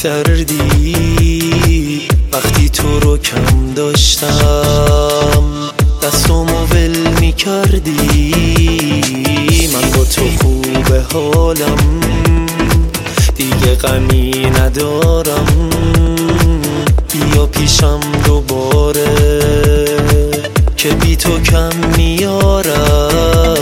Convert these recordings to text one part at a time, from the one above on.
میکردی وقتی تو رو کم داشتم، دستامو ول میکردی. من با تو خوب حالم، دیگه غمی ندارم. بیا پیشم دوباره که بی تو کم میارم.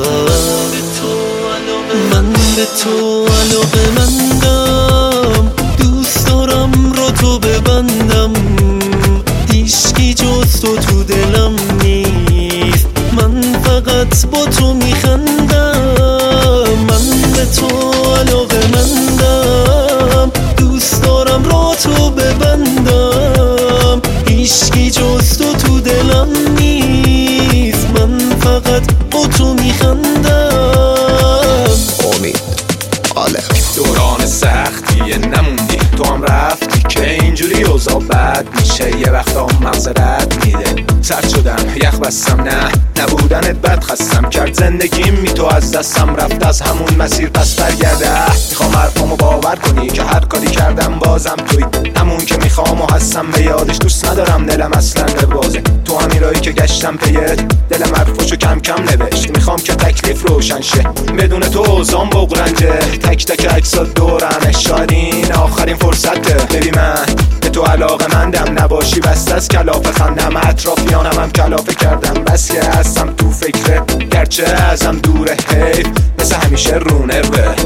من به تو علاقه‌مندم، دوست دارم رو تو ببندم. هیچکی جز تو دلم نیست، من فقط با تو میخندم. من به تو علاقه‌مندم، دوست دارم رو تو ببندم. هیچکی جز تو دلم نیست، من فقط با تو میخندم. امید آلف دوران سختیه نموندی، تو هم رفتی که اینجوری اوضاع بد میشه. یه وقتا مغز رد میده، سرد شدم یخ بستم، نه نبودنت بد خستم کرد. زندگیم می تو از دستم رفت، از همون مسیر پس برگرده. میخوام حرفامو باور کنی که هر کاری کردم بازم توی همون که میخوام و هستم. به یادش دوست ندارم دلم اصلا ببازه، تو همین رایی که گشتم پیت دلم حرفشو کم کم نوشت. میخوام که تکلیف روشن شه، بدون تو اوزام بغرنجه. تک تک عکسات دورمه، شاید این آخرین فرصته. ببین من به تو علاقه‌مندم، نباشی بست از کلافه خندم. اطرافیانم هم کلافه کردم، بس که هستم تو فکره گرچه ازم دوره. حیف مثل همیشه رو نروه.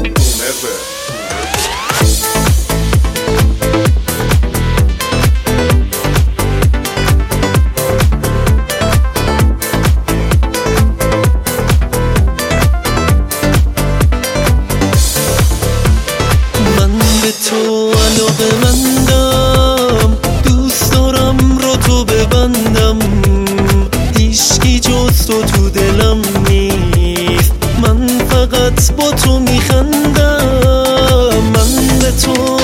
تو علاقه‌مندم، دوست دارم رو تو ببندم. هیچکی جز تو دلم نیست، من فقط با تو میخندم. من به تو